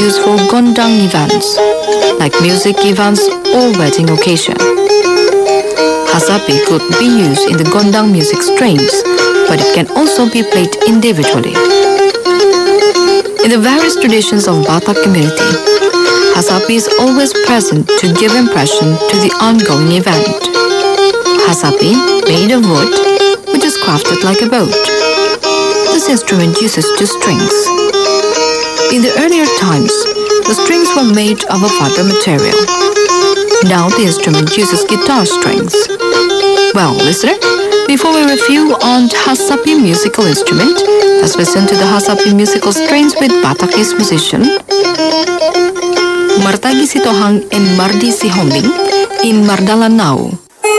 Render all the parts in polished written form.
used for gondang events, like music events or wedding occasion. Hasapi could be used in the gondang music strains, but it can also be played individually. In the various traditions of Batak community, Hasapi is always present to give impression to the ongoing event. Hasapi, made of wood, which is crafted like a boat. This instrument uses two strings. In the earlier times, the strings were made of a fiber material. Now the instrument uses guitar strings. Well, listener, before we review on Hasapi musical instrument, let's listen to the Hasapi musical strains with Batakese musician Martagi Sitohang and Mardi Sihombing in Mardalanau.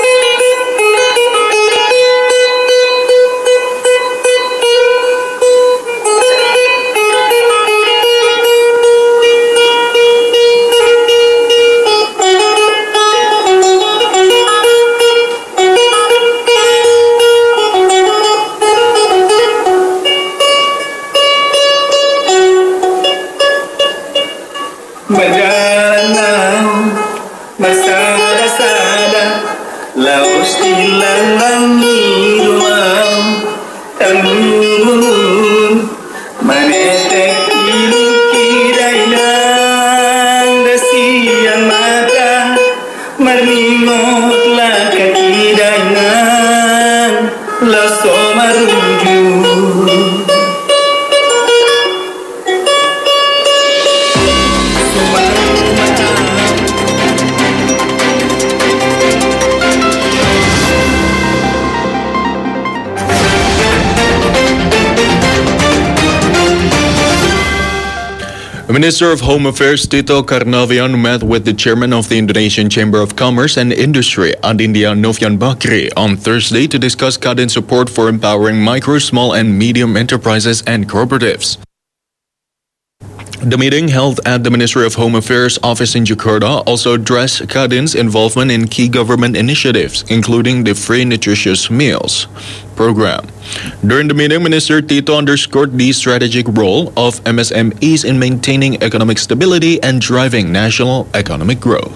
Minister of Home Affairs Tito Karnavian met with the chairman of the Indonesian Chamber of Commerce and Industry, Adinda Novian Bakri, on Thursday to discuss Kadin support for empowering micro, small and medium enterprises and cooperatives. The meeting held at the Ministry of Home Affairs office in Jakarta also addressed Kadin's involvement in key government initiatives, including the Free Nutritious Meals program. During the meeting, Minister Tito underscored the strategic role of MSMEs in maintaining economic stability and driving national economic growth.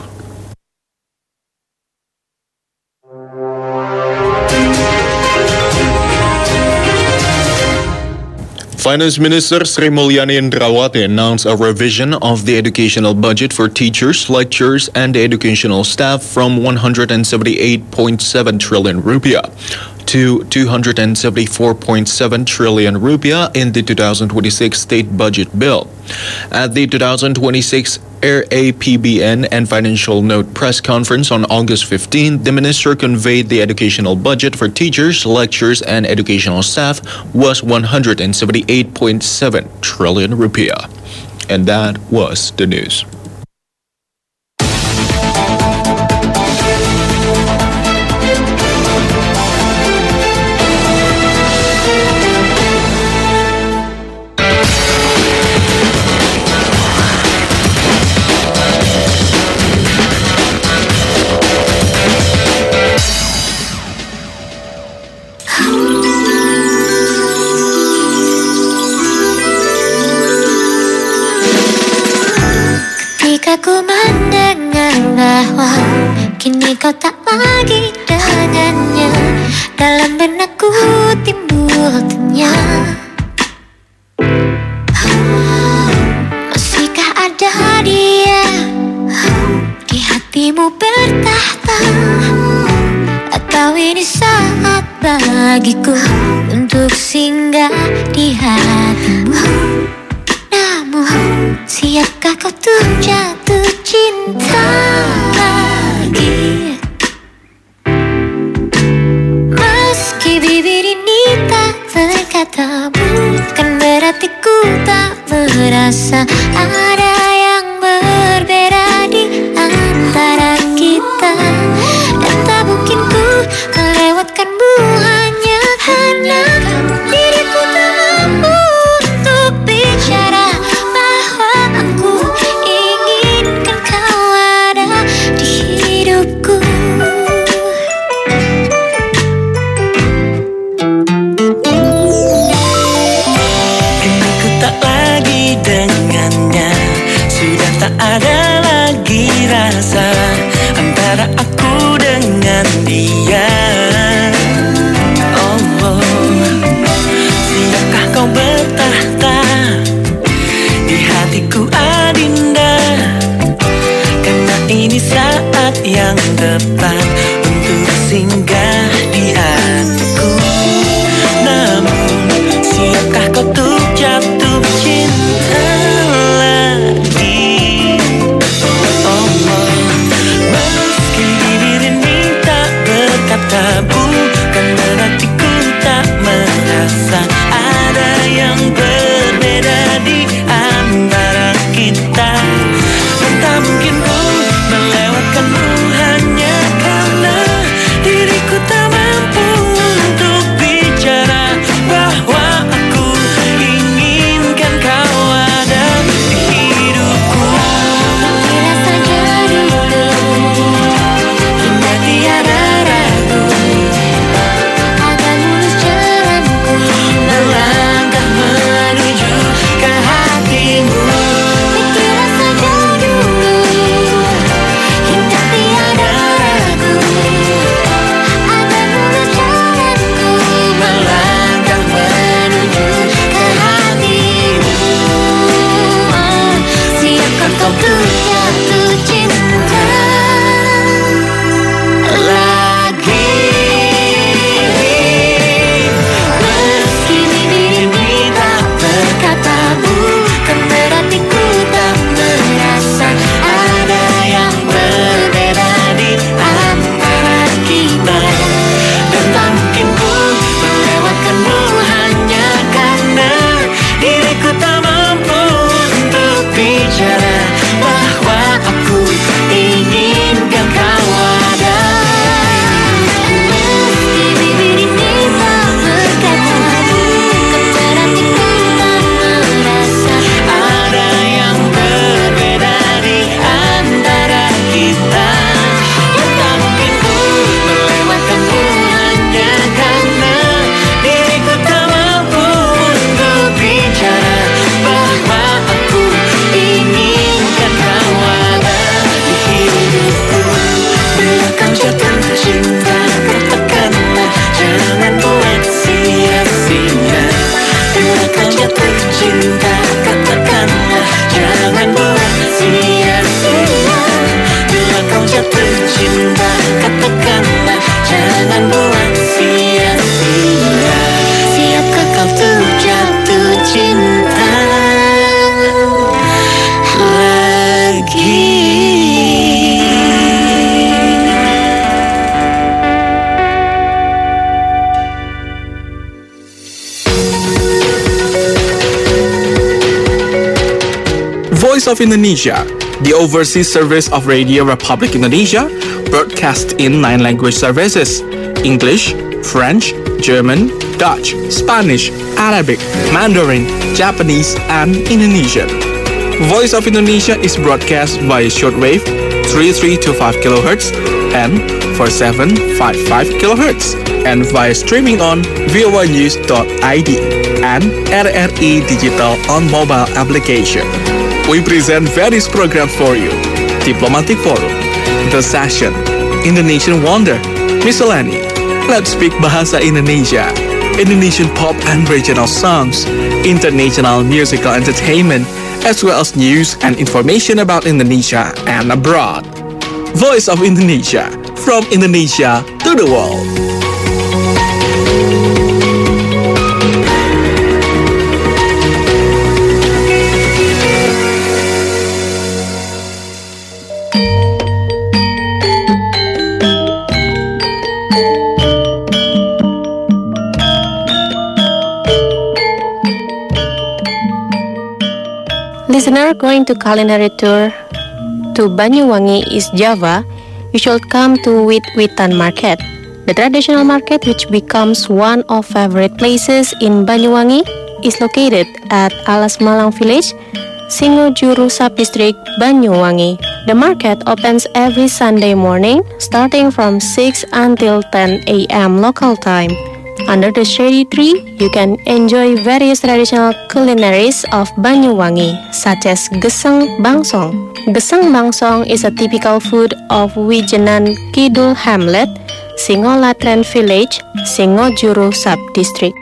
Finance Minister Sri Mulyani Indrawati announced a revision of the educational budget for teachers, lecturers, and educational staff from 178.7 trillion rupiah to 274.7 trillion rupiah in the 2026 state budget bill. At the 2026 RAPBN and Financial Note press conference on August 15, the minister conveyed the educational budget for teachers, lecturers, and educational staff was 178.7 trillion rupiah. And that was the news. Ku mendengar bahwa kini kau tak lagi dengannya, dalam benakku timbul tanya, masihkah ada dia di hatimu bertahta, atau ini saat bagiku untuk singgah di hatimu? Namun siapkah kau tuh jatuh cinta lagi? Meski bibir ini tak berkata, bukan berarti ku tak merasa ada yang berbeda di antara kita. Dan tak mungkin ku melewatkanmu hanya karena diriku tak mampu untuk bicara bahwa aku ingin tak ada lagi rasa antara aku dengan dia. Oh, siapkah kau bertahta di hatiku Adinda? Karena ini saat yang tepat untuk singgah di hatiku. Namun siapkah kau untuk jatuh cinta lagi? Oh, meski bibir ini tak berkata bukan berarti ku tak merasa ada yang berbeda di antara kita. Dan tak mungkin ku melewatkanmu hanya karena diriku tak mampu untuk bicara bahwa aku inginkan kau ada di hidupku. Kira saja dulu hingga tiada ragu akan mulus jalanku Melangkah menuju ke hatimu. Kira saja dulu hingga tiada ragu akan mulus jalanku Melangkah menuju ke hatimu. Siapkah kau untuk jatuh cinta lagi. Meski bibir ini tak berkata bukan berarti ku tak merasa ada yang berbeda di antara kita. Dan tak mungkin ku melewatkanmu hanya karena diriku tak mampu untuk bicara bahwa aku inginkan kau ada. Meski bibir ini tak berkata bukan berarti ku tak merasa Ada yang berbeda di antara kita. Dan tak mungkin ku melewatkanmu hanya karena diriku tak mampu untuk bicara bahwa aku inginkan kau ada di hidupku. Bila kau jatuh cinta, katakanlah jangan buat sia-sia. Bila kau jatuh cinta, katakanlah jangan buat sia-sia. Bila kau jatuh cinta, katakanlah jangan buat sia-sia. Siapkah kau tuh jatuh cinta lagi? Voice of Indonesia, the overseas service of Radio Republic Indonesia, broadcast in 9 language services: English, French, German, Dutch, Spanish, Arabic, Mandarin, Japanese, and Indonesian. Voice of Indonesia is broadcast via shortwave 3325 kHz and 4755 kHz and via streaming on voanews.id and RRI Digital on mobile application. We present various programs for you: Diplomatic Forum, The Session, Indonesian Wonder, Miscellany, Let's Speak Bahasa Indonesia, Indonesian pop and regional songs, international musical entertainment, as well as news and information about Indonesia and abroad. Voice of Indonesia, from Indonesia to the world. Listener going to culinary tour to Banyuwangi, East Java, you should come to Wit-Witan Market. The traditional market, which becomes one of favorite places in Banyuwangi, is located at Alas Malang Village, Singojuru Sub-District, Banyuwangi. The market opens every Sunday morning, starting from 6 until 10 a.m. local time. Under the shady tree, you can enjoy various traditional culinaries of Banyuwangi, such as Gesang Bangsong. Gesang Bangsong is a typical food of Wijenan Kidul Hamlet, Singolatren Village, Singojuru Sub-District.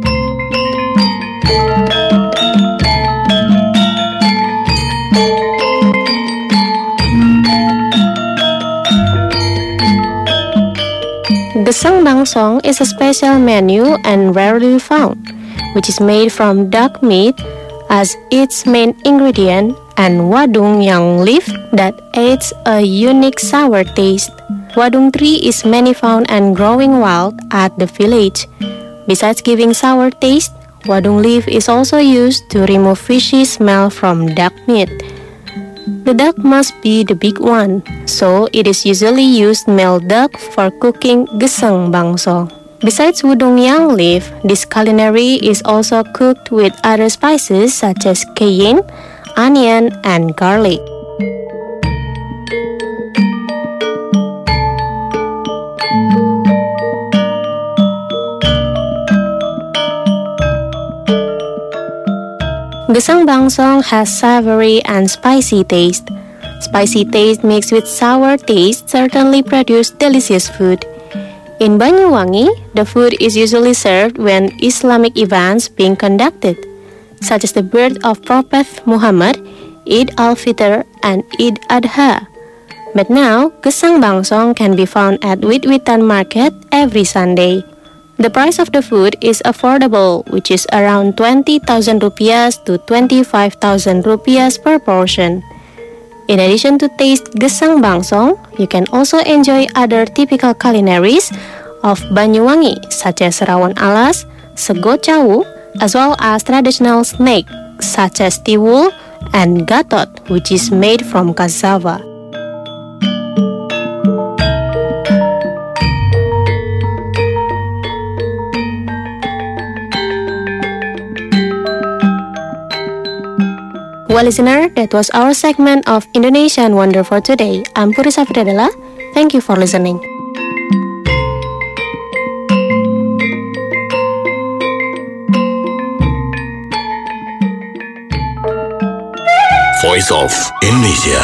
Gesang Bangsong is a special menu and rarely found, which is made from duck meat as its main ingredient and wadung yang leaf that adds a unique sour taste. Wadung tree is many found and growing wild at the village. Besides giving sour taste, wadung leaf is also used to remove fishy smell from duck meat. The duck must be the big one, so it is usually used male duck for cooking Gesang Bangsong. Besides wudong yang leaf, this culinary is also cooked with other spices such as cayenne, onion, and garlic. Gesang Bangsong has savory and spicy taste. Spicy taste mixed with sour taste certainly produce delicious food. In Banyuwangi, the food is usually served when Islamic events being conducted, such as the birth of Prophet Muhammad, Eid al-Fitr, and Eid Adha. But now, Gesang Bangsong can be found at Wit-Witan Market every Sunday. The price of the food is affordable, which is around 20,000 rupiahs to 25,000 rupiahs per portion. In addition to taste Gesang Bangsong, you can also enjoy other typical culinaries of Banyuwangi, such as rawon alas, sego cawu, as well as traditional snack such as tiwul and gatot, which is made from cassava. Well, listener, that was our segment of Indonesian Wonder for today. I'm Puri Safridadela. Thank you for listening. Voice of Indonesia.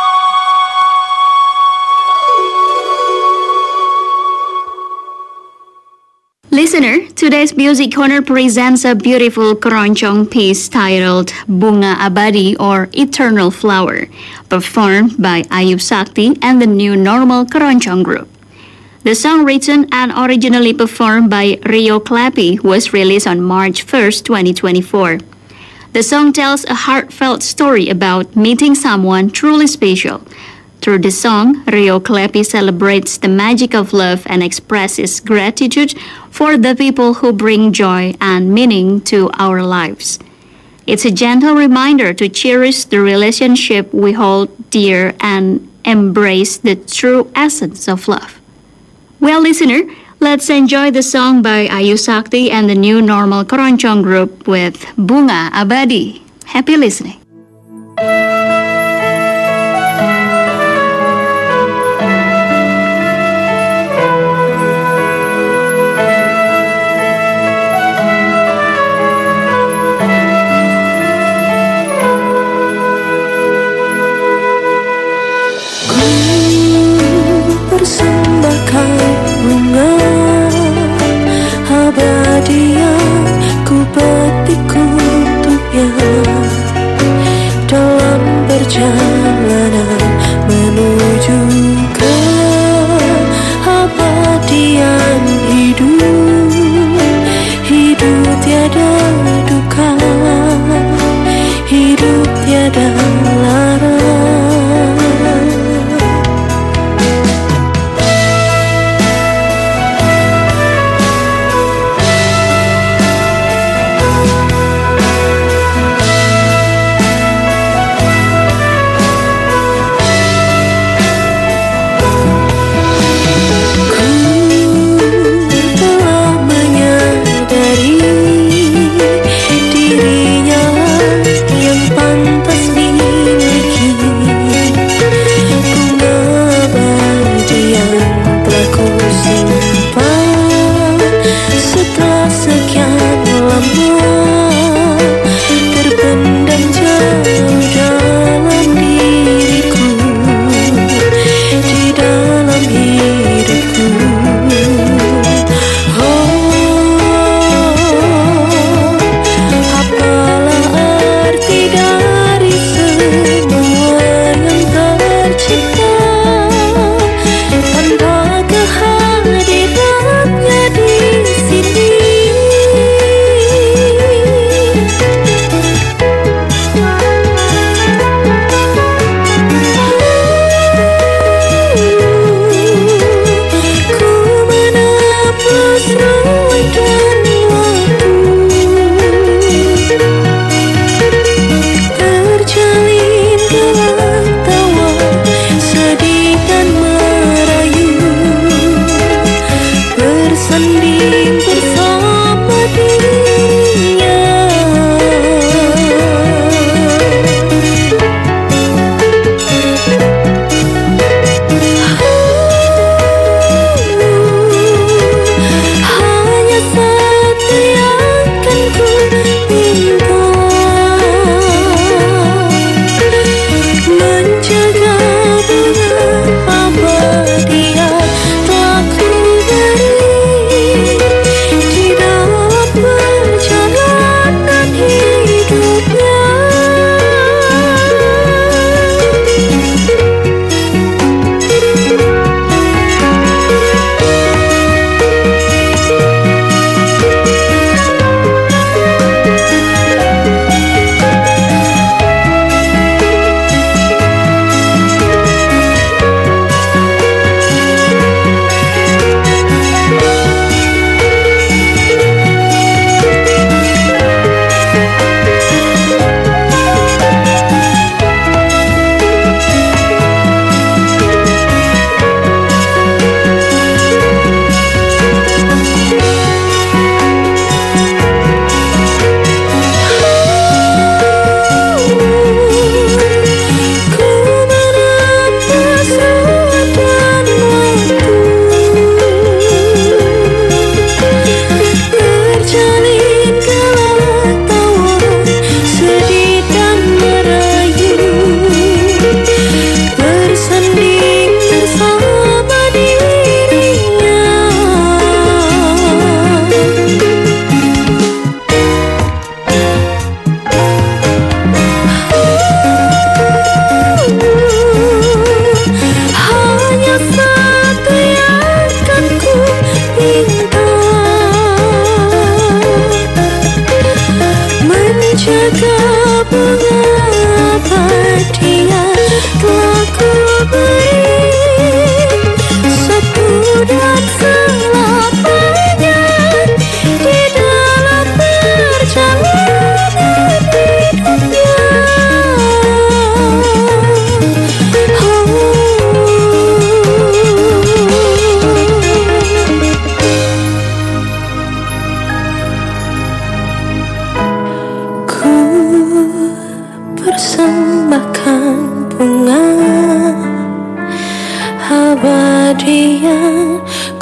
Listener, today's Music Corner presents a beautiful keroncong piece titled Bunga Abadi or Eternal Flower, performed by Ayub Sakti and the New Normal Keroncong Group. The song, written and originally performed by Rio Clappy, was released on March 1st, 2024. The song tells a heartfelt story about meeting someone truly special. Through the song, Rio Clappy celebrates the magic of love and expresses gratitude for the people who bring joy and meaning to our lives. It's a gentle reminder to cherish the relationship we hold dear and embrace the true essence of love. Well, listener, let's enjoy the song by Ayu Sakti and the New Normal Keroncong Group with Bunga Abadi. Happy listening. Persembahkan bunga abadi yang ku petik untuknya dalam perjalanan menuju ke abadian hidup. Hidup tiada duka, hidup tiada lara.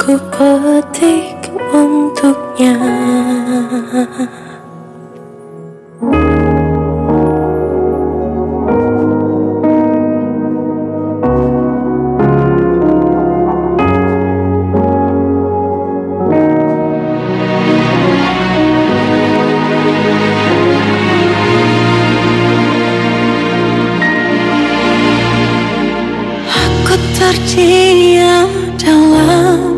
Ku petik untuknya. Aku terdiam dalam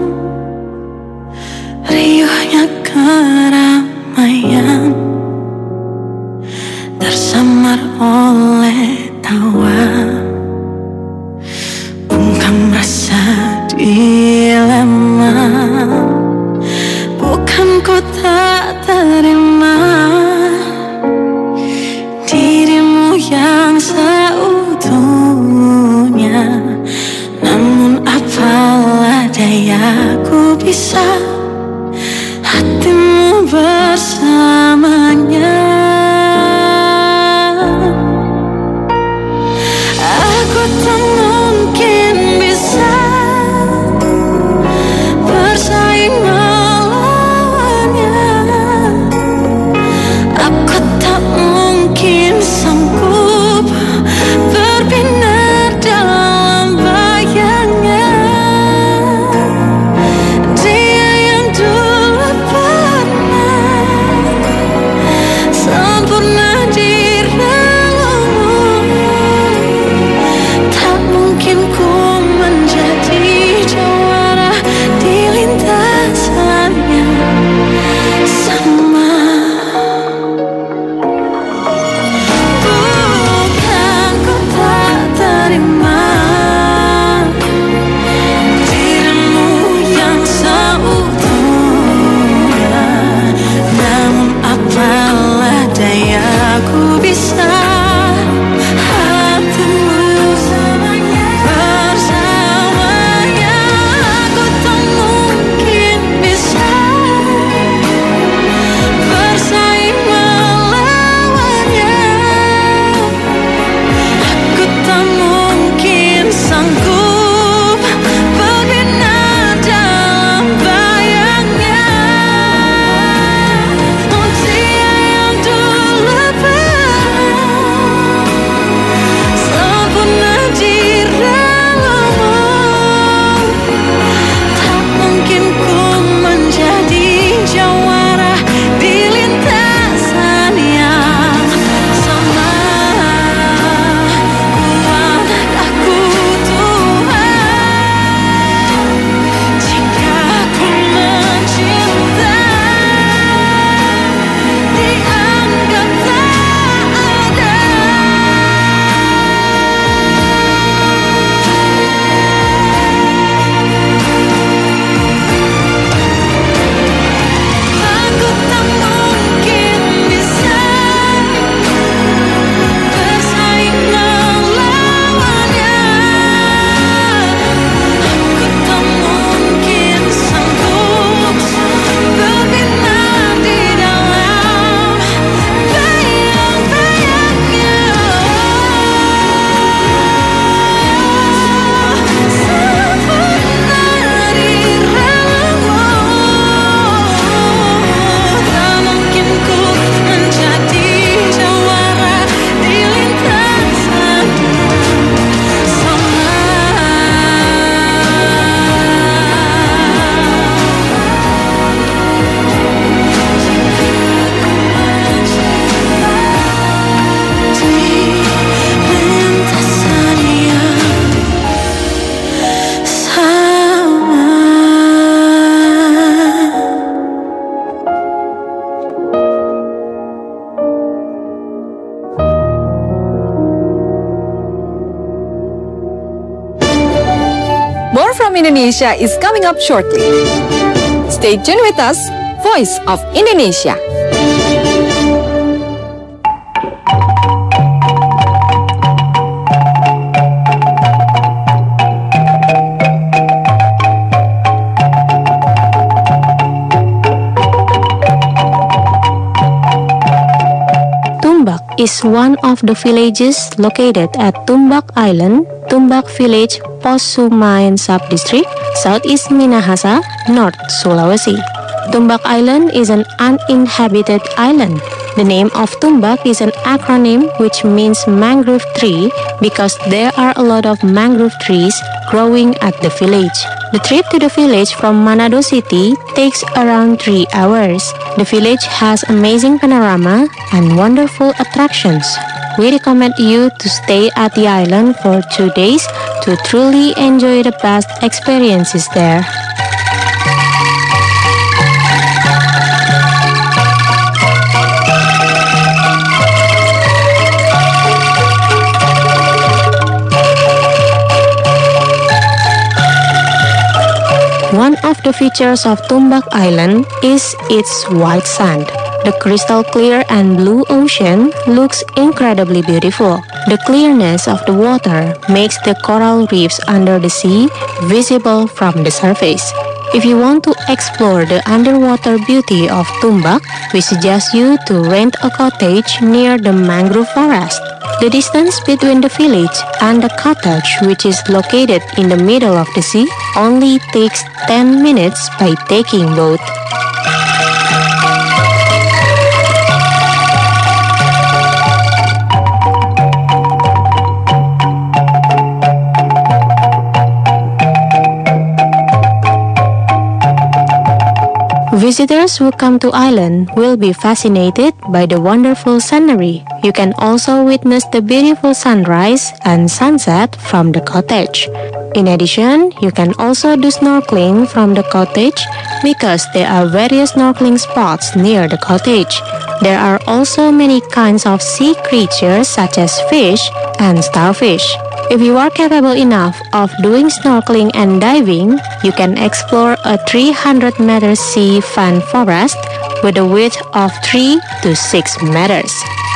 riuhnya keramaian, tersamar oleh tawa, bungkam rasa dilema. Bukan ku tak terima dirimu yang seutuhnya, namun apalah daya ku bisa hatimu bersamanya. Aku tak mungkin bisa bersaing melawannya. Aku tak mungkin sanggup berbinar dalam bayangnya. Dia yang dulu pernah sempurna di relungmu, tak mungkin ku menjadi jawara di lintasannya. Sama bukan ku tak terima dirimu yang seutuhnya, namun apalah daya ku bisa hatimu bersamanya. Aku tak mungkin bisa bersaing melawannya. Aku tak mungkin sanggup berbinar dalam bayangnya. Oh, dia yang dulu pernah sempurna di relungmu, tak mungkin ku menjadi jawara di lintasan yang sama. Kuatkah ku Tuhan jika ku mencinta dianggap tak ada. Aku tak mungkin bisa bersaing melawannya. Aku tak mungkin sanggup berbinar di dalam bayang-bayangnya. Sempurna di relungmu, tak mungkin ku menjadi jawara di lintasan sama. Di lintasan yang sama. More from Indonesia is coming up shortly. Stay tuned with us, Voice of Indonesia. is one of the villages located at Tumbak Island, Tumbak Village, Posumayan Subdistrict, Southeast Minahasa, North Sulawesi. Tumbak Island is an uninhabited island. The name of Tumbak is an acronym which means mangrove tree because there are a lot of mangrove trees growing at the village. The trip to the village from Manado City takes around 3 hours. The village has amazing panorama and wonderful attractions. We recommend you to stay at the island for 2 days to truly enjoy the best experiences there. One of the features of Tumbak Island is its white sand. The crystal clear and blue ocean looks incredibly beautiful. The clearness of the water makes the coral reefs under the sea visible from the surface. If you want to explore the underwater beauty of Tumbak, we suggest you to rent a cottage near the mangrove forest. The distance between the village and the cottage, which is located in the middle of the sea, only takes 10 minutes by taking boat. Visitors who come to island will be fascinated by the wonderful scenery. You can also witness the beautiful sunrise and sunset from the cottage. In addition, you can also do snorkeling from the cottage because there are various snorkeling spots near the cottage. There are also many kinds of sea creatures such as fish and starfish. If you are capable enough of doing snorkeling and diving, you can explore a 300-meter sea fan forest with a width of 3 to 6 meters.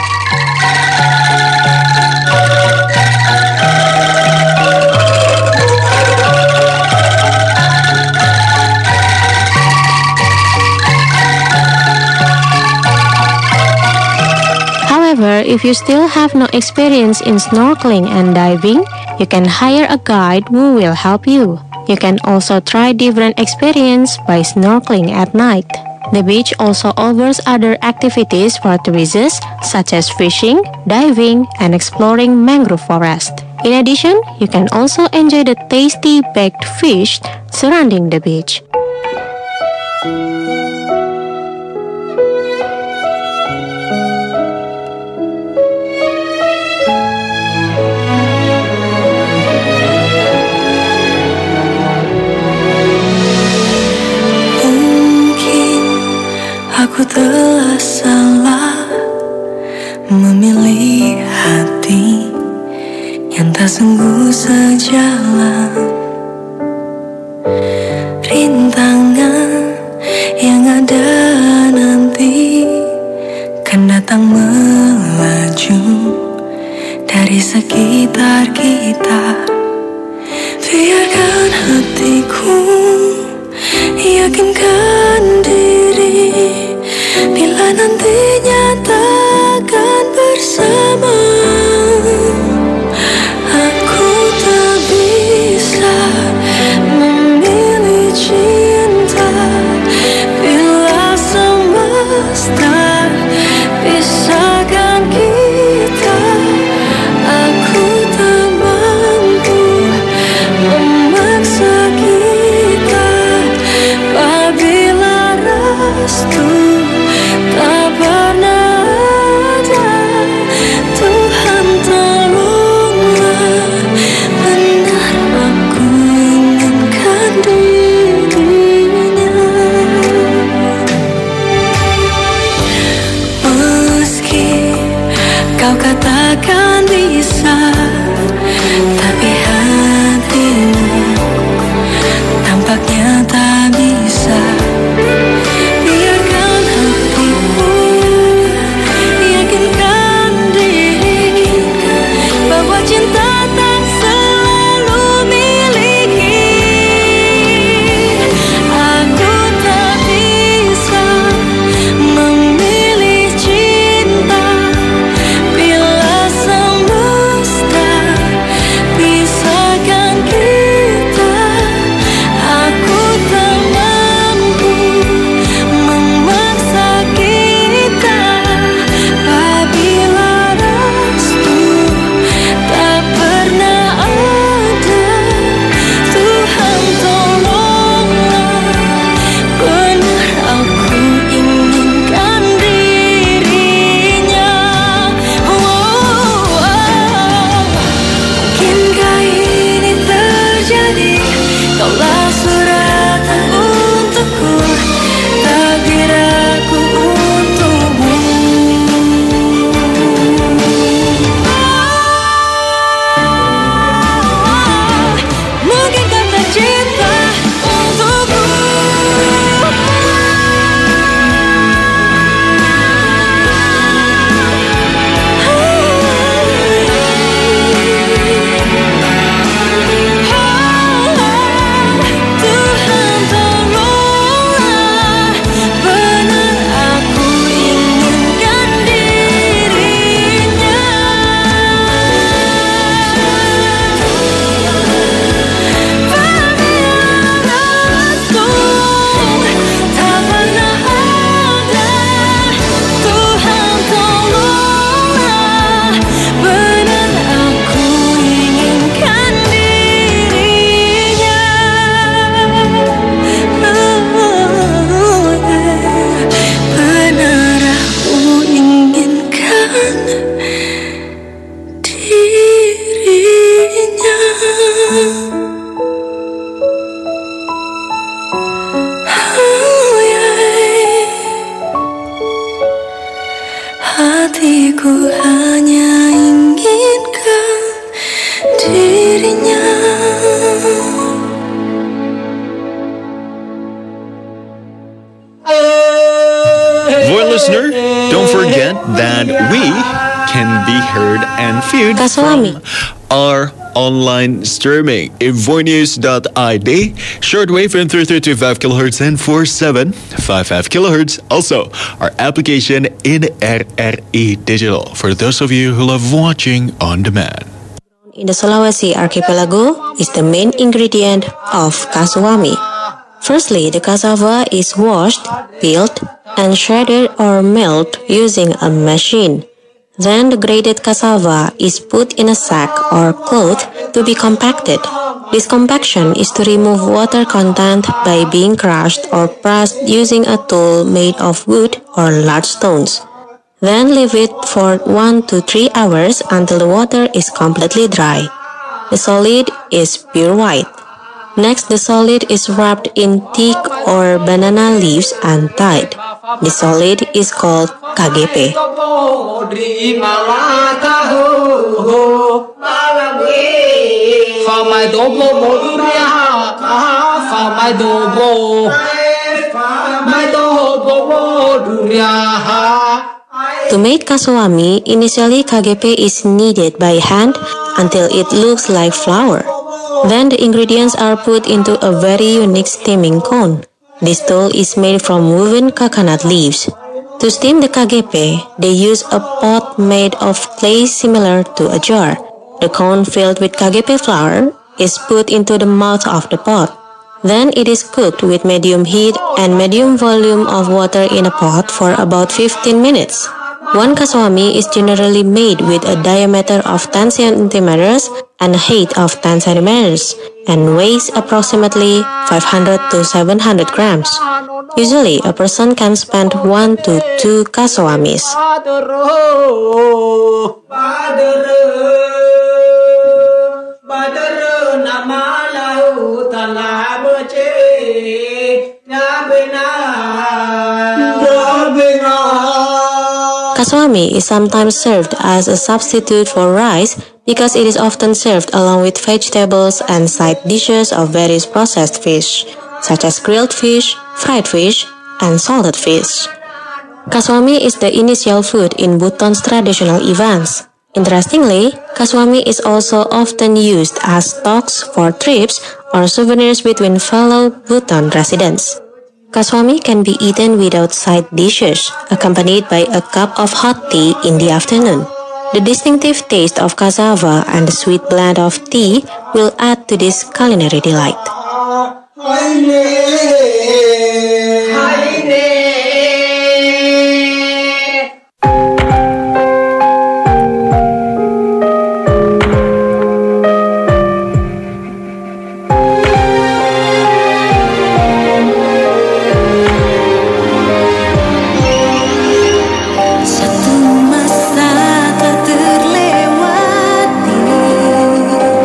However, if you still have no experience in snorkeling and diving, you can hire a guide who will help you. You can also try different experience by snorkeling at night. The beach also offers other activities for tourists such as fishing, diving, and exploring mangrove forest. In addition, you can also enjoy the tasty baked fish surrounding the beach. Aku telah salah memilih hati yang tak sungguh sejalan. Rintangan yang ada nanti kan datang melaju dari sekitar kita. Biarkan hatiku yakinkan diri bila nantinya takkan bersama. Aku tak bisa memilih cinta bila semesta pisahkan kita. Aku tak mampu memaksa kita apabila restu tak pernah ada. Tuhan that we can be heard and viewed Kaswami. from our online streaming in voinews.id, shortwave in 335 kHz and 4755 kHz. Also, our application in RRI Digital for those of you who love watching on demand. In the Sulawesi archipelago is the main ingredient of kaswami. Firstly, the cassava is washed, peeled, and shredded or milled using a machine. Then the grated cassava is put in a sack or cloth to be compacted. This compaction is to remove water content by being crushed or pressed using a tool made of wood or large stones. Then leave it for 1 to 3 hours until the water is completely dry. The solid is pure white. Next, the solid is wrapped in teak or banana leaves and tied. The solid is called KGP. To make kaswami, initially KGP is kneaded by hand until it looks like flour. Then the ingredients are put into a very unique steaming cone. This tool is made from woven coconut leaves. To steam the KGP, they use a pot made of clay similar to a jar. The cone filled with KGP flour is put into the mouth of the pot. Then it is cooked with medium heat and medium volume of water in a pot for about 15 minutes. One kaswami is generally made with a diameter of 10 centimeters and a height of 10 centimeters and weighs approximately 500 to 700 grams. Usually, a person can spend 1 to 2 kaswamis. Kaswami is sometimes served as a substitute for rice because it is often served along with vegetables and side dishes of various processed fish, such as grilled fish, fried fish, and salted fish. Kaswami is the initial food in Buton's traditional events. Interestingly, kaswami is also often used as talks for trips or souvenirs between fellow Buton residents. Kaswami can be eaten without side dishes, accompanied by a cup of hot tea in the afternoon. The distinctive taste of cassava and the sweet blend of tea will add to this culinary delight.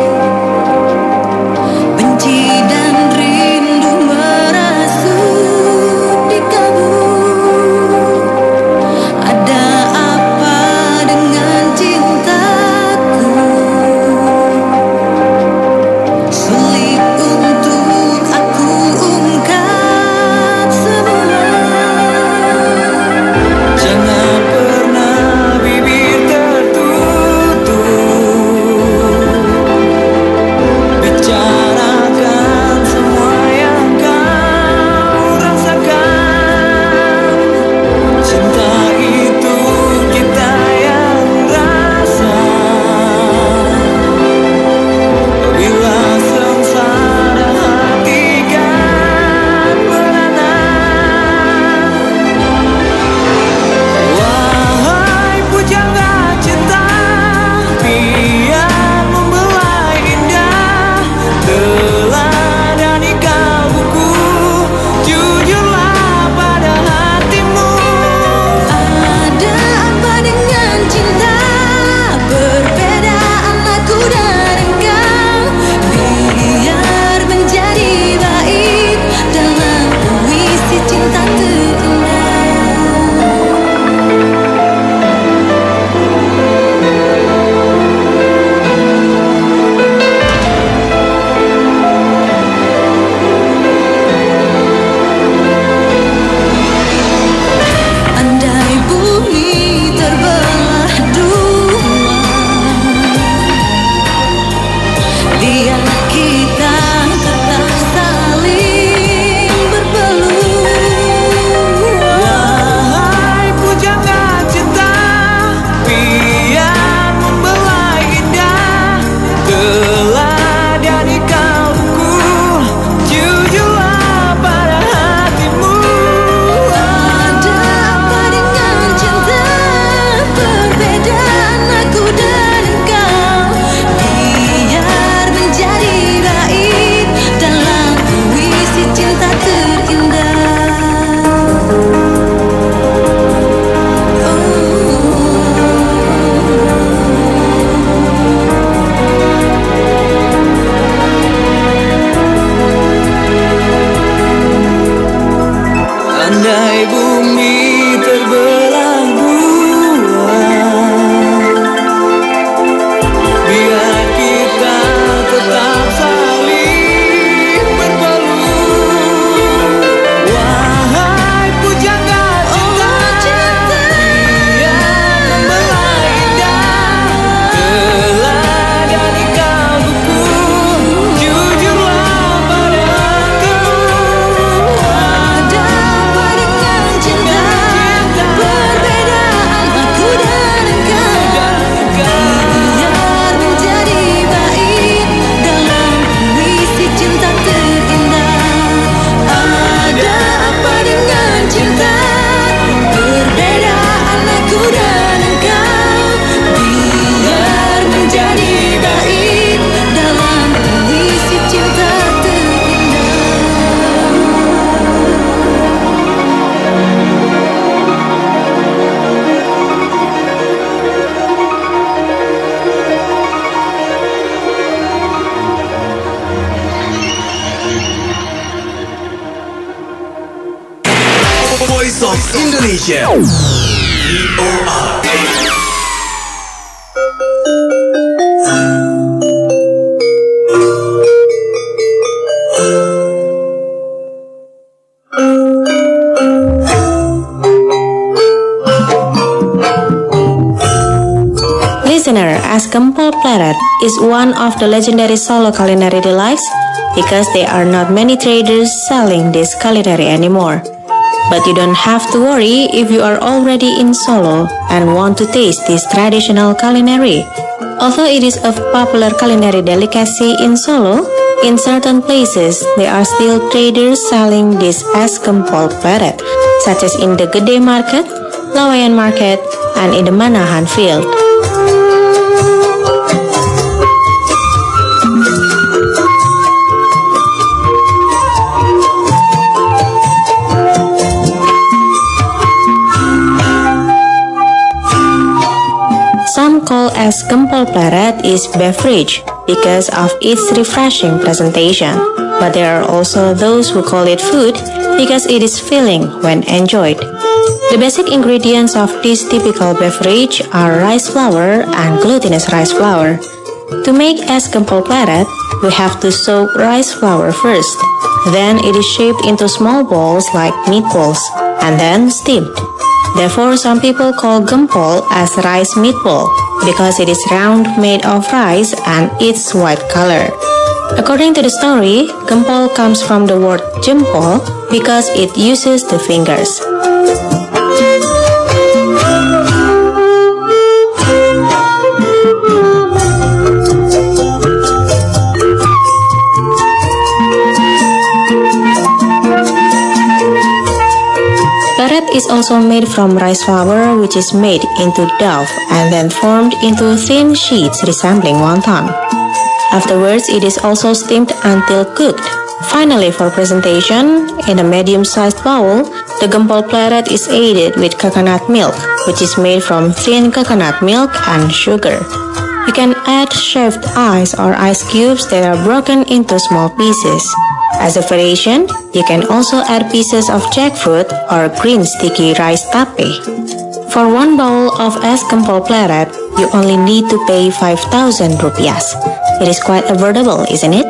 Benci dan rindu merasuk. kita tetap saling berpeluh. Wahai pujangan cinta, biar membelai indah teladan di kalbuku, jujurlah pada hatimu. Ada apa dengan cinta? Perbedaan aku dan engkau, biar menjadi baik dalam puisi cinta terindah. Andai bumi terbelah dua, biar kita tetap saling berpeluh. Wahai pujangan cinta, biar membelai indah teladan di kalbuku, jujurlah pada hatimu. Ada apa dengan cinta? Perbedaan aku dan engkau, biar menjadi baik dalam puisi cinta terindah. Ada apa dengan cinta? Perbedaan aku dan engkau, biar menjadi baik dalam puisi cinta terindah. Voice of Indonesia. Listener, as Gempol Pleret is one of the legendary Solo culinary delights because there are not many traders selling this culinary anymore. But you don't have to worry if you are already in Solo and want to taste this traditional culinary. Although it is a popular culinary delicacy in Solo, in certain places there are still traders selling this as Gempol Pleret, such as in the Gede Market, Lawayan Market, and in the Manahan Field. Some call as Gempol Pleret is beverage because of its refreshing presentation, but there are also those who call it food because it is filling when enjoyed. The basic ingredients of this typical beverage are rice flour and glutinous rice flour. To make es Gempol Pleret, we have to soak rice flour first. Then it is shaped into small balls like meatballs and then steamed. Therefore, some people call gempol as rice meatball because it is round, made of rice, and its white color. According to the story, gempol comes from the word jempol because it uses the fingers. Pleret is also made from rice flour, which is made into dough and then formed into thin sheets resembling wonton. Afterwards, it is also steamed until cooked. Finally, for presentation, in a medium-sized bowl, the Gempol Pleret is aided with coconut milk, which is made from thin coconut milk and sugar. You can add shaved ice or ice cubes that are broken into small pieces. As a variation, you can also add pieces of jackfruit or green sticky rice tape. For one bowl of es Gempol Pleret, you only need to pay 5,000 rupiahs. It is quite affordable, isn't it?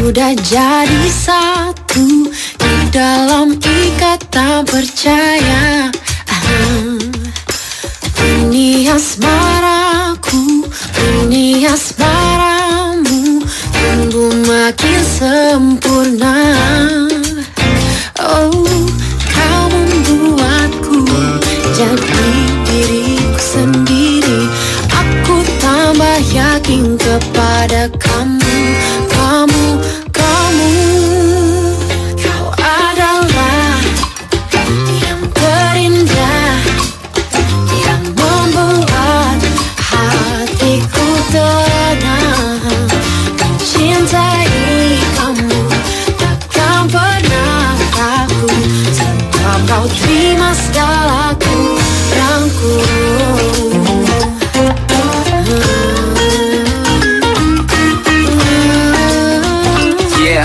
sudah jadi satu di dalam ikatan percaya. Ini asmaraku, ini asmaramu, tumbuh makin sempurna. Oh, kau membuatku jadi diriku sendiri. Aku tambah yakin kepada kamu, kamu, kamu. Kau adalah yang terindah, yang membuat hatiku tenang. Mencintai kamu takkan pernah takut, sebab kau terima segala kurangku. Yeah.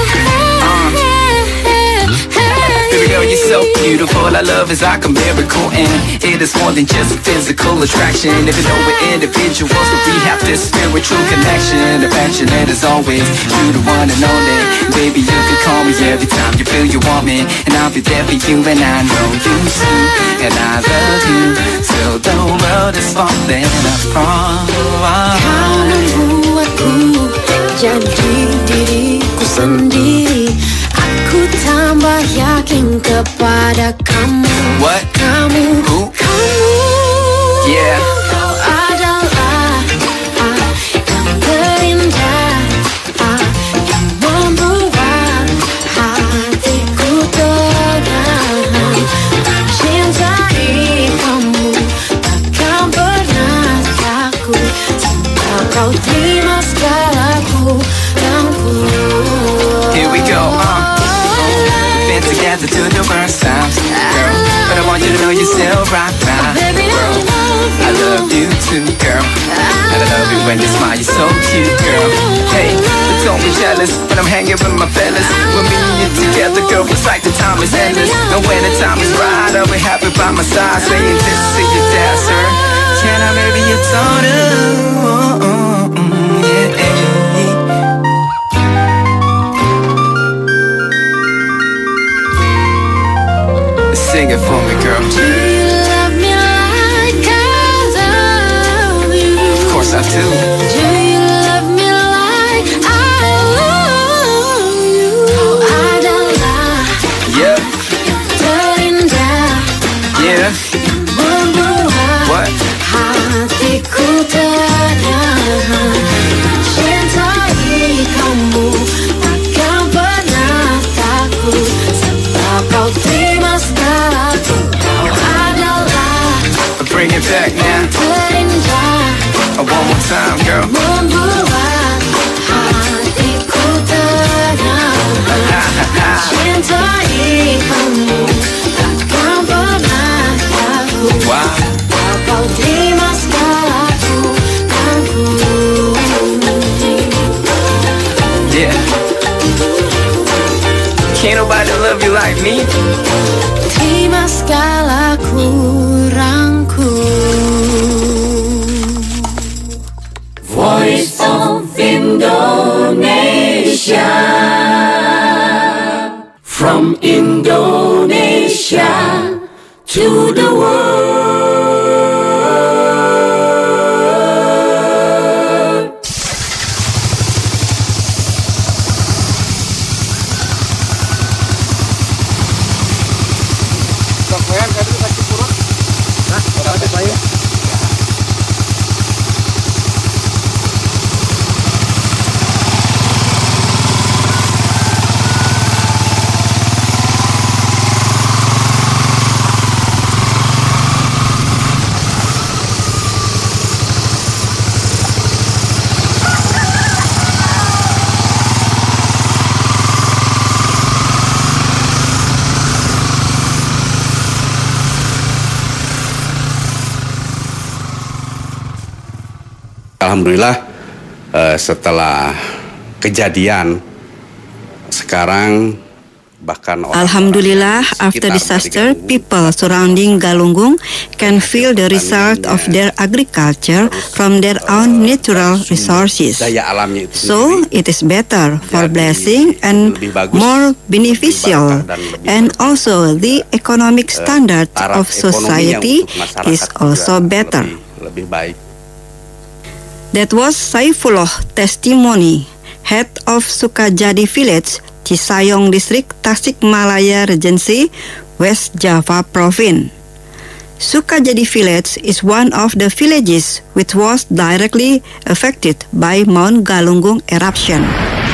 Baby girl, you're so beautiful. Our love is like a miracle, and it is more than just a physical attraction. Even though we're individuals, but we have this spiritual connection. Affectionate as always, you the one and only. Baby, you can call me every time you feel you want me, and I'll be there for you, and I know you too. And I love you till the world is falling apart. Kau membuatku jadi diriku sendiri. Aku tambah yakin kepada kamu. What? Kamu, Who? kamu. Yeah. Kau adalah yang terindah, yang membuat hatiku tenang. Mencintai kamu takkan pernah takut, sebab kau terima segala kurangku. Here we go, we've been together to the worst times, girl, but I want you to know you're still right now, girl. I love you too, girl, and I love you when you smile, you're so cute, girl. Hey, but don't be jealous when I'm hanging with my fellas. When me and you together, girl, it's like the time is endless. And when the time is right, I'll be happy by my side, saying this to your dad, sir. Can I marry your daughter? Yeah. Sing it for me, girl. Do you love me like I love you? Of course I do. Do you love me like I love you? Kau adalah Yep. yang terindah, Yeah. yang membuat What? hatiku tenang. Mencintai kamu takkan pernah takut, sebab kau terima segalaku. Kau adalah Bring it back now. terindah, One more time, girl. membuat hatiku tenang. Mencintai kamu takkan pernah takut, Wow. sebab kau terima segalaku. Yeah. Can't nobody love you like me. Terima segala kurangku. Voice of Indonesia. From Indonesia to the world. Alhamdulillah setelah kejadian sekarang Alhamdulillah, after disaster, people surrounding Galunggung can feel the result of their agriculture from their own natural resources. So, it is better for blessing and more beneficial. And also, the economic standard of society is also better. That was Saifullah testimony, head of Sukajadi village, Cisayong District, Tasikmalaya Regency, West Java Province. Sukajadi village is one of the villages which was directly affected by Mount Galunggung eruption.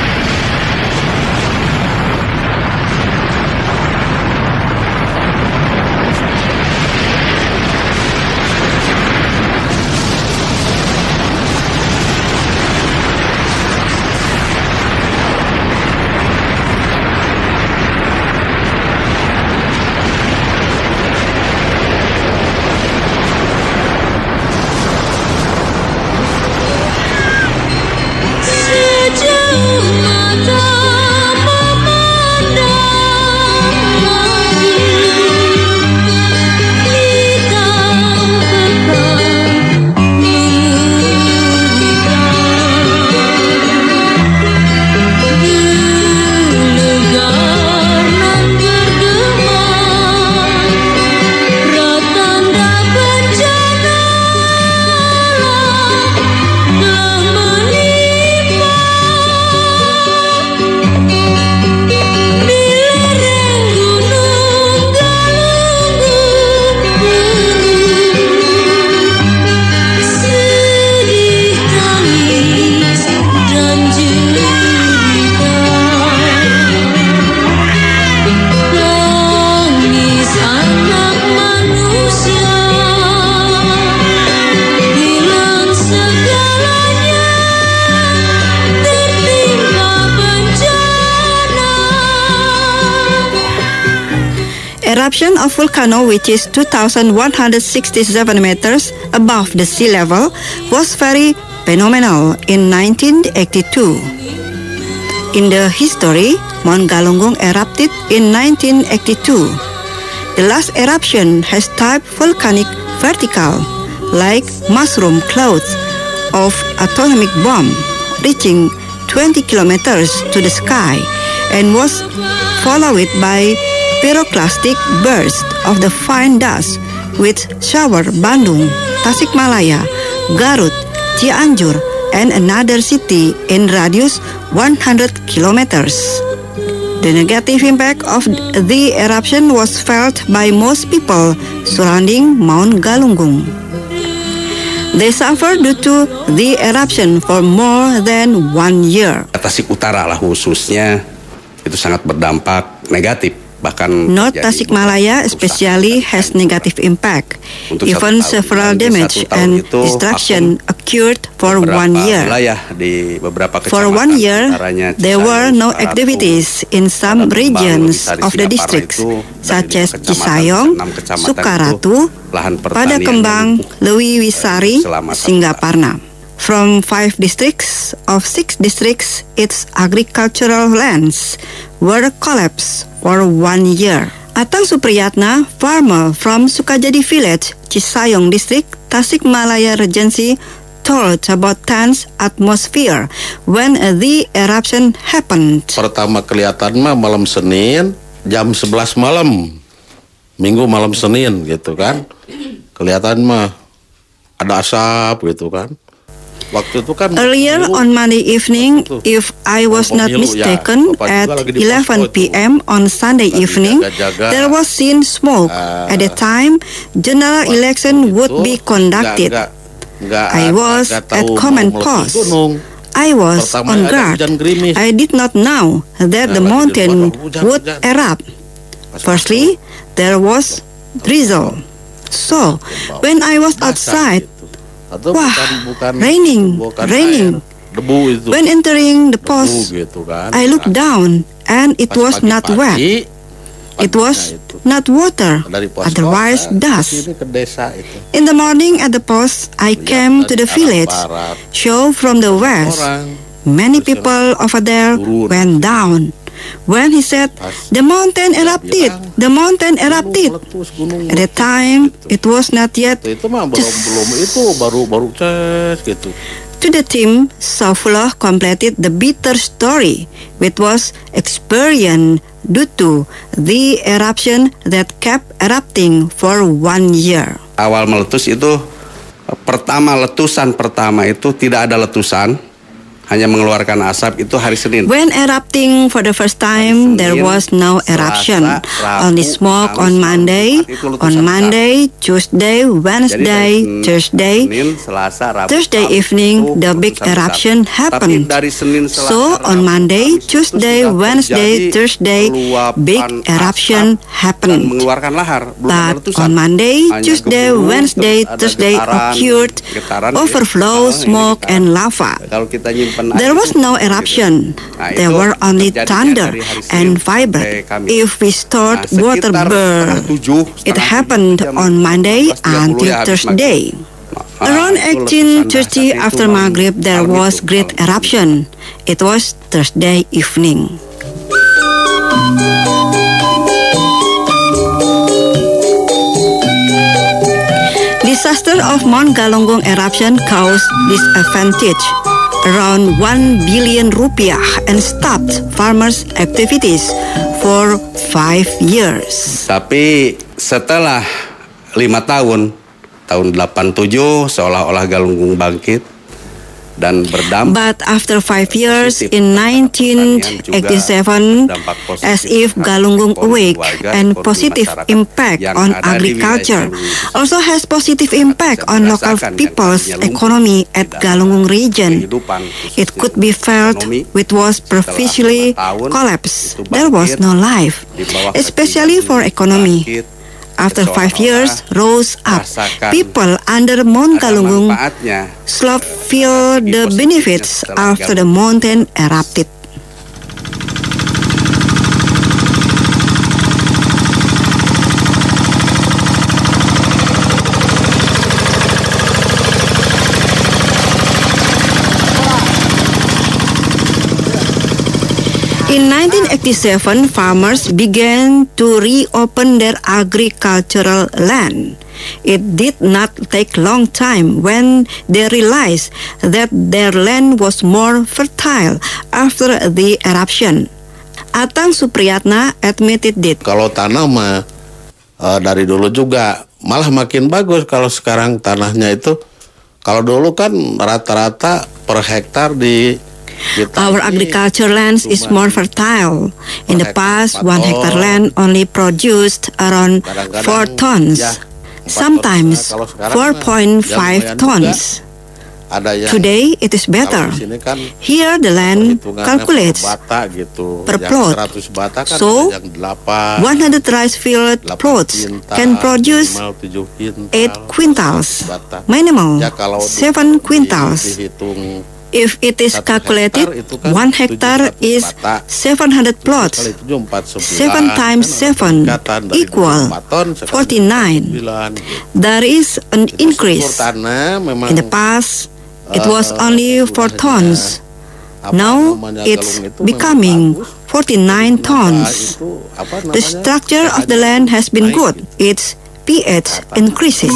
Eruption of volcano, which is 2,167 meters above the sea level, was very phenomenal in 1982. In the history, Mount Galunggung erupted in 1982. The last eruption has type volcanic vertical, like mushroom clouds of atomic bomb, reaching 20 kilometers to the sky, and was followed by pyroclastic burst of the fine dust which showered Bandung, Tasikmalaya, Garut, Cianjur, and another city in radius 100 kilometers. The negative impact of the eruption was felt by most people surrounding Mount Galunggung. They suffered due to the eruption for more than 1 year. Tasik Utara lah khususnya itu sangat berdampak negatif. North Tasikmalaya especially has negative impact. Even several damage and destruction occurred for 1 year. For 1 year, there were no activities in some regions of the districts, such as Cisayong, Sukaratu, Padakembang, Lewiwisari, Singaparna. From 5 districts of 6 districts, its agricultural lands were collapsed for 1 year. Atang Supriyatna, farmer from Sukajadi village, Cisayong district, Tasikmalaya Regency, told about tense atmosphere when the eruption happened. Pertama kelihatan mah malam Senin, jam 11 malam, Minggu malam Senin gitu kan. Kelihatan mah ada asap gitu kan. Earlier on Monday evening, if I was not mistaken, at 11 p.m. on Sunday evening, there was seen smoke. At the time, general election would be conducted. I was at command post. I was on guard. I did not know that the mountain would erupt. Firstly, there was drizzle. So, when I was outside, wah, raining. When entering the post, I looked down and it was not wet. It was not water, otherwise dust. In the morning at the post, I came to the village, show from the west. Many people over there went down. when he said, "The mountain erupted, the mountain erupted." At that time, it was not yet. Itu mah belum itu baru ces gitu. To the team, Saifullah completed the bitter story, which was experienced due to the eruption that kept erupting for 1 year. Awal meletus itu letusan pertama itu tidak ada letusan, hanya mengeluarkan asap itu hari Senin. When erupting for the first time, there was no eruption, only smoke on Monday, Tuesday, Wednesday, Thursday. Thursday evening, the big eruption happened. So on Monday, Tuesday, Wednesday, Thursday, big eruption happened. But on Monday, Tuesday, Wednesday, Thursday occurred overflow, smoke, and lava. There was no eruption. There were only thunder and vibrate. If we stored water burn, it happened on Monday until Thursday. Around 18:30 after Maghrib, there was great eruption. It was Thursday evening. Disaster of Mount Galunggung eruption caused disadvantage around 1 billion rupiah and stopped farmers' activities for 5 years. Tapi setelah 5 tahun 87 seolah-olah Galunggung bangkit dan berdampak. But after 5 years in 1987, as if Galunggung awake and positive impact on agriculture, also has positive impact on local people's economy at Galunggung region. It could be felt which was previously collapsed. There was no life, especially for economy. After 5 years, rose up. People under Mount Galunggung slope feel the benefits after the mountain erupted. In 1987, farmers began to reopen their agricultural land. It did not take long time when they realized that their land was more fertile after the eruption. Atang Supriyatna admitted it. Kalau tanah mah dari dulu juga malah makin bagus. Kalau sekarang tanahnya itu, kalau dulu kan rata-rata per hektar Our agriculture lands is more fertile. In the past, 1 hectare land only produced around 4 tons, sometimes 4.5 tons. Today, it is better. Here, the land calculates per plot. So, 100 rice field plots can produce 8 quintals, minimal 7 quintals. If it is calculated, 1 hectare is 700 plots. 7 times 7 equal 49. There is an increase. In the past, it was only 4 tons. Now, it's becoming 49 tons. The structure of the land has been good. Its pH increases.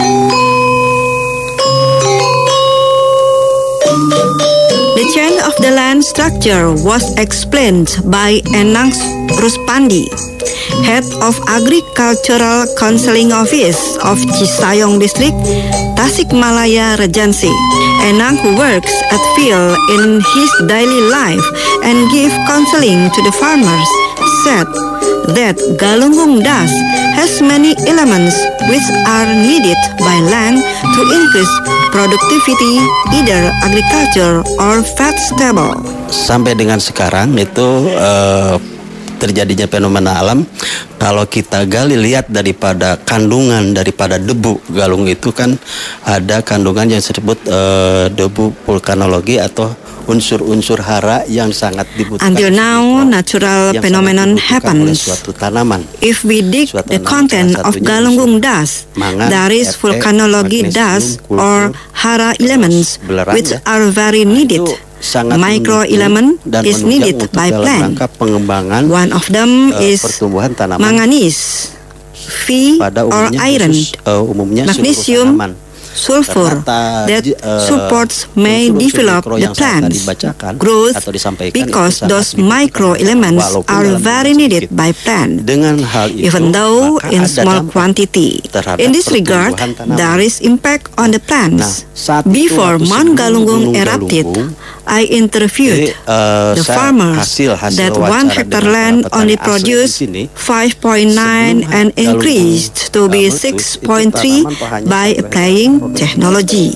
The change of the land structure was explained by Enang Ruspandi, head of Agricultural Counseling Office of Cisayong District, Tasikmalaya Regency. Enang, who works at field in his daily life and give counseling to the farmers, said that Galunggung dust has many elements which are needed by land to increase productivity, either agriculture or vegetable. Sampai dengan sekarang itu terjadinya fenomena alam. Kalau kita gali lihat daripada kandungan daripada debu Galung itu kan ada kandungan yang disebut debu vulkanologi atau unsur-unsur hara yang sangat dibutuhkan. Until now, natural phenomenon happens. If we dig the content of Galunggung dust, there is volcanology dust or hara elements which are very needed sangat microelement dan is menunjang needed untuk by dalam plant. rangka pengembangan One of them is pertumbuhan tanaman manganese, Fe pada or umumnya iron, umumnya seluruh magnesium, tanaman. sulfur that supports may unsur-unsur develop mikro the yang saya plants tadi bacakan growth atau disampaikan because itu sangat those dibutuhkan, microelements walaupun are dalam very jumlah needed sedikit. by plant. Dengan hal itu, Even though maka in ada small dampak quantity. terhadap In this regard, pertumbuhan tanaman. there is impact on the plants. saat itu Before waktu Mount sebelum Galunggung Gunung erupted, Galunggung, I interviewed the saya farmers hasil that wawancara 1 hectare dengan land para only petani asli di produced sini. 5.9 and Galunggung increased to be meletus, itu 6.3 tanaman hanya by sampai applying technology.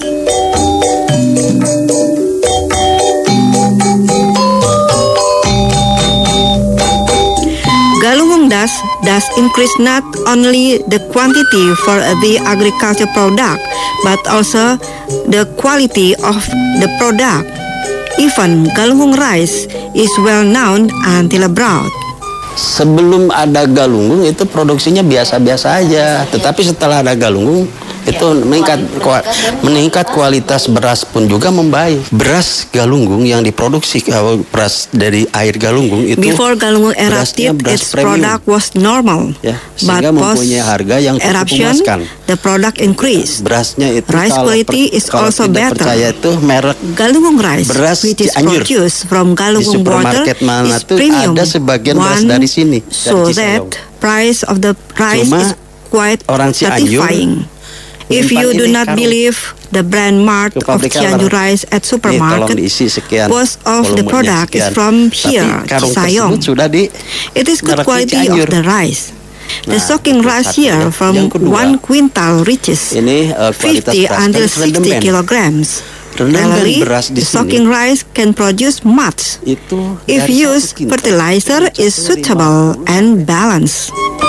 Galunggung does increase not only the quantity for the agriculture product, but also the quality of the product. Even Galunggung rice is well known until abroad. Sebelum ada Galunggung itu produksinya biasa-biasa aja, tetapi setelah ada Galunggung itu meningkat kualitas beras pun juga membaik. Beras Galunggung yang diproduksi beras dari air Galunggung itu Before Galunggung erupted, beras its premium. product was normal, Ya, but sehingga post mempunyai harga yang cukup eruption, memuaskan. the product increased. Berasnya itu Rice quality is kalau also tidak better. percaya itu merek Galunggung rice, beras which is Cianjur. produced from Di Galunggung water, supermarket mana is tuh premium. ada sebagian beras dari sini, So dari that Cisayong. price of the rice Cuma is quite orang Cianjur satisfying. If menyimpan you do ini not karung believe the brand mark ke of pabrik Cianjur color. rice at Nih, supermarket, tolong diisi sekian, most of the volumenya product is sekian. from Tapi here, karung Cisayong. tersebut sudah di It is good mereknya quality Cianjur. of the rice. The Nah, soaking itu rice satu here ya. from Yang kedua, 1 quintal reaches ini kualitas 50 beras until kan 60 rendemen. kilograms. Rendemen Generally, beras di the sini soaking rice can produce much itu if dari used 1 kintal. fertilizer is suitable and balanced.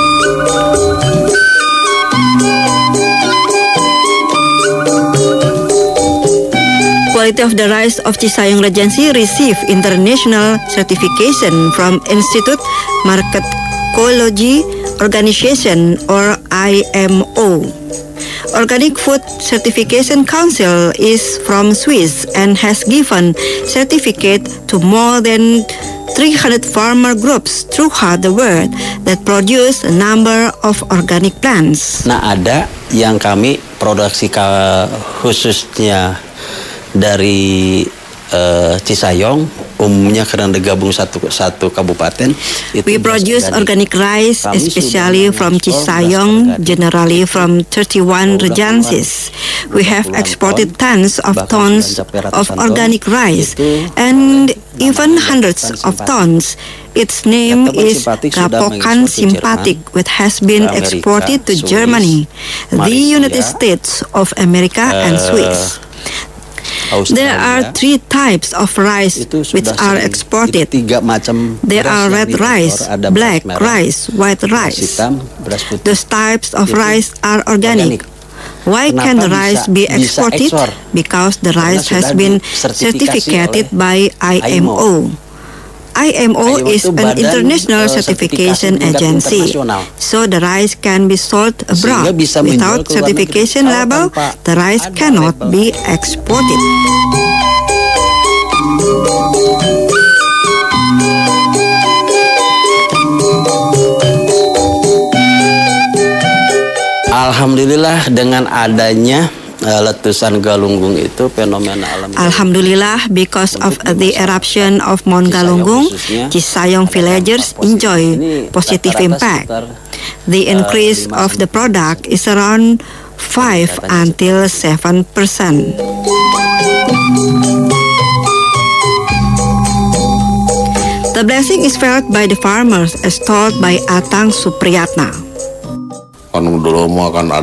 Quality of the rice of Cisayong Regency received international certification from Institute Marketology Organization or IMO. Organic Food Certification Council is from Swiss and has given certificate to more than 300 farmer groups throughout the world that produce a number of organic plants. Nah, ada yang kami produksi khususnya dari Cisayong, umumnya karena digabung satu kabupaten. We produce organic rice, especially from Cisayong, generally from 31 regencies. We have exported tons of organic rice and even hundreds of tons. Its name is Rapokan Simpatic, which has been exported to Germany, the United States of America, and Swiss. There are 3 types of rice which are exported. There are red rice, black rice, white rice. Those types of rice are organic. Why can the rice be exported? Because the rice has been certificated by IMO. IMO is an international certification agency, so the rice can be sold abroad. Without certification label, the rice cannot be exported. Alhamdulillah dengan adanya letusan Galunggung itu fenomena alam. Alhamdulillah, because of the eruption of Mount Galunggung, Cisayong villagers enjoy positive impact. The increase of the product is around 5 until 7%. The blessing is felt by the farmers, as told by Atang Supriyatna. Kan dulu mah kan